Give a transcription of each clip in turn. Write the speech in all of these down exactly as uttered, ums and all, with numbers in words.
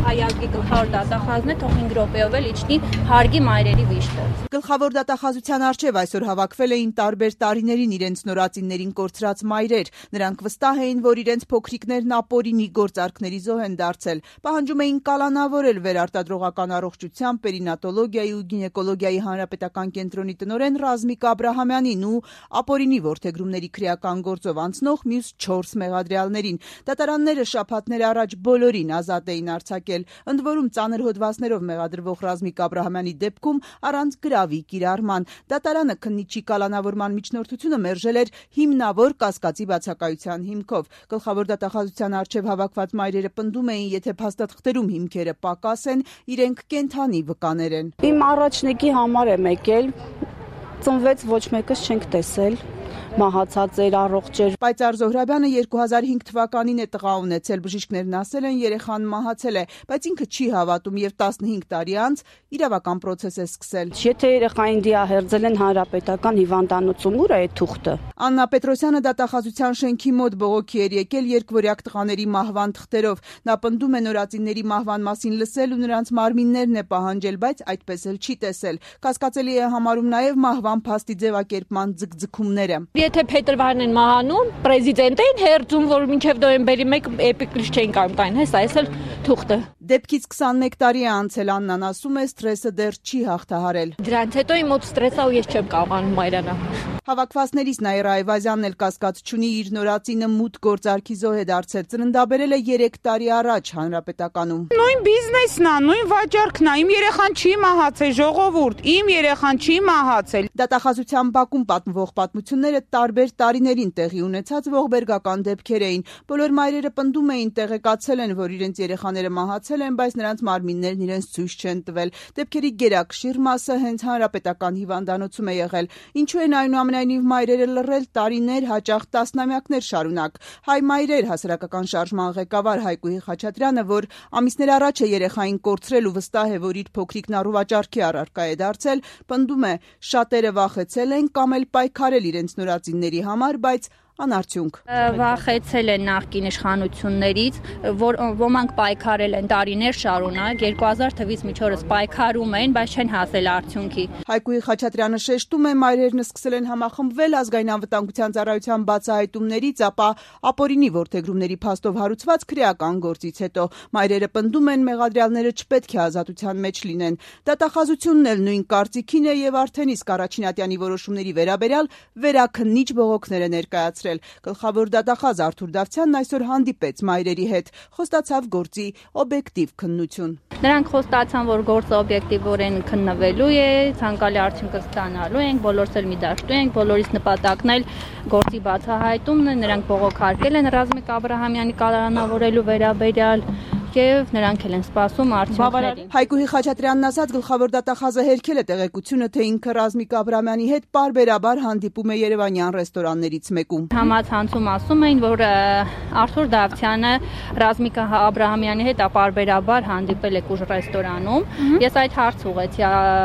հայազգի գլխավոր դատախազն է, թող հինգ րոպեով էլ իջնի հարգի մայրերի վիշտը։ Գլխավոր դատախազության առջև այսօր հավաքվել էին տարբեր տարիներին իրենց նորածիններին կորցրած մայրեր։ Նրանք վստահ էին, որ իրենց փոքրիկներն ապօրինի գործարքների զոհ են դարձել։ Պահանջում էին կալանավորել վերարտադրողական առողջության, պերինատոլոգիայի ու գինեկոլոգիայի հանրապետական կենտրոնի տնօրեն Ռազմիկ Աբրահամյանին ու ապօրինի որդեգրումների քրեական գործով անցնող մյուս չորս մեղադրյալներին։ Դատարանները շաբաթներ առաջ բոլորին ազատ էին արձակել։ Ընդ որում ծանր հոդվածներով մեղադրվող Ռազմիկ Աբրահամյանի դեպքում առանց գրավի կիրառման։ Դատարանը քննիչի կալանավորման միջնորդությունը մերժել էր հիմնավոր կասկածի բացակայության հիմքով։ Գլխավոր դատախազության առջև հավաքված մայրերը պնդում էին, եթե փաստաթղթերում հիմքերը պակաս են, իրենք կենդանի վկաներ են։ Իմ առաջնեկի համար եմ եկել, ծնվեց, ոչ մեկս չենք տեսել, մահացած էր, առողջ էր։ Պայծառ Զոհրաբյանը երկու հազար հինգ թվականին է տղա ունեցել, բժիշկներն ասել են երեխան մահացել է, բայց ինքը չի հավատում եւ տասնհինգ տարի անց իրավական պրոցես է սկսել։ Եթե երեխային դիահերձել են հանրապետական հիվանդանոցում, ուր է այդ թուղթը։ Աննա Պետրոսյանը դատախազության շենքի մոտ բողոքի էր եկել երկվորյակ տղաների մահվան թղթերով։ Նա պնդում է նորածինների մահվան մասին լսել ու նրանց մարմիններն է պահանջել, բայց այդպես էլ չի տեսել։ Կասկածելի է համարում նաեւ մահվան փաստի ձևակերպման ձգձգումները։ Եթե փետրվարն են մահանում, պրեզիդենտ էին հերձում, որ մինչև նոյեմբերի մեկը էպիկլիս չէին կարող տային, հես այս էլ թուղթը։ Դեպքից քսանմեկ տարի է անցել, Աննան ասում է, սթրեսը դեռ չի հաղթահարել։ Դրանից հետո իմ մոտ սթրեսա ու ես չեմ կարողանում մայրանալ։ Հավաքվածներից Նաիրա Այվազյանն էլ կասկած չունի, իր նորածինը մութ գործարքի զոհ է դարձել։ Ծննդաբերել է երեք տարի առաջ հանրապետականում։ Նույն բիզնեսն է, նույն վաճառքն է, իմ երեխան չի մահացել, ժողովուրդ, իմ երեխան չի մահացել։ Դատախազության բակում պատմվող պատմությունները տարբեր տարիներին տեղի ունեցած ողբերգական դեպքեր էին։ Բոլոր մայրերը պնդում էին, տեղեկացել են, որ իրենց երեխաները մահացել են, բայց նրանց մարմիններն իրենց ցույց չեն տվել։ Դեպքերի գերակշիռ մասը հենց հանրապետական հիվանդանոցում է եղել։ Ինչու են այնուամենայնիվ մայրերը լռել տարիներ, հաճախ տասնամյակներ շարունակ։ Հայ մայրեր հասարակական շարժման ղեկավար Հայկուհի Խաչատրյանը, որ ամիսներ առաջ է երեխային կորցրել ու վստահ է, որ իր փոքրիկն առուվաճառքի առարկա է դարձել, պնդում է, շատերը վախեցել են կամ էլ պայքարել իրենց նորածինների համար, բայց անարդյունք։ Վախեցել են նախկին իշխանություններից, որ ոմանք պայքարել են տարիներ շարունակ, երկու հազար թվականից մինչ օրս պայքարում են, բայց չեն հասել արդյունքի։ Հայկուհի Խաչատրյանը շեշտում է, մայրերն սկսել են համախմբվել ազգային անվտանգության ծառայության բացահայտումներից, ապա ապօրինի որդեգրումների փաստով հարուցված քրեական գործից հետո։ Մայրերը պնդում են, մեղադրյալները չպետք է ազատության մեջ լինեն։ Դատախազությունն էլ նույն կարծիքին է եւ արդեն իսկ Առաջինատյանի որոշումների վերաբերյալ վերաքննիչ բողոքներ է ներկայացրել։ Գլխավոր դատախազ Արթուր Դավթյանն այսօր հանդիպեց մայրերի հետ, խոստացավ գործի օբյեկտիվ քննություն։ Նրանք խոստացան, որ գործը օբյեկտիվորեն քննվելու է, ցանկալի արդյունքը ստանալու ենք, բոլորս էլ մի դաշտու ենք, բոլորիս նպատակն էլ գործի բացահայտումն է, նրանք բողոքարկել են Ռազմիկ Աբրահամյանի կալանավորելու վերաբերյալ եւ նրանք էլ են սպասում արդյունքներին։ Հայկուհի Խաչատրյանն ասաց, գլխավոր դատախազը հերքել է տեղեկությունը, թե ինքը Ռազմիկ Աբրահամյանի հետ պարբերաբար հանդիպում է երևանյան ռեստորաններից մեկում։ Համացանցում ասում էին, որ Արթուր Դավթյանը Ռազմիկ Աբրահամյանի հետ պարբերաբար հանդիպել է ուժ ռեստորանում։ Ես այդ հարց ուղղեցի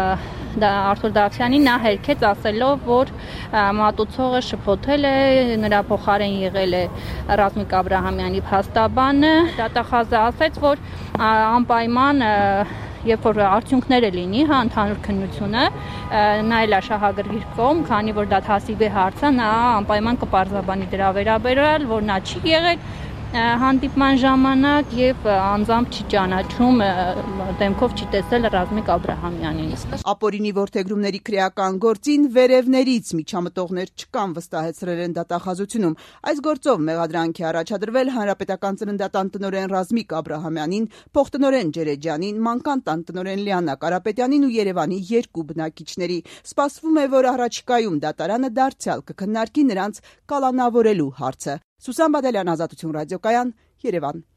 Արթուր Դավթյանին, նա հերքեց ասելով, որ մատուցողը շփոթել է, նրա փոխարեն եղել է Ռազմիկ Աբրահամյանի փաստաբանը։ Դատախազը ասաց, որ անպայման երբ որ արդյունքները լինի, հա, ընդհանուր քննությունը, նա էլ շահագրգիռ կողմ, քանի որ դա հասիբե հարց է, նա անպայման կպարզաբանի դրա վերաբերյալ, որ նա չի եղել հանդիպման ժամանակ եւ անձամբ չի ճանաչում, դեմքով չի տեսել Ռազմիկ Աբրահամյանին։ Ապօրինի որդեգրումների քրեական գործին վերևներից միջամտողներ չկան, վստահեցրել են դատախազությունում։ Այս գործով մեղադրանք է առաջադրվել հանրապետական ծննդատան տնօրեն Ռազմիկ Աբրահամյանին, փոխտնօրեն Ջերեջյանին, մանկան տան տնօրեն Լիաննա Կարապետյանին ու Երևանի երկու բնակիչների։ Սպասվում է, որ առաջիկայում դատարանը դարձյալ կքննարկի նրանց կալանավորելու հարցը։ Սուսան Բադալյան, Ազատություն ռադիոկայան, Երևան։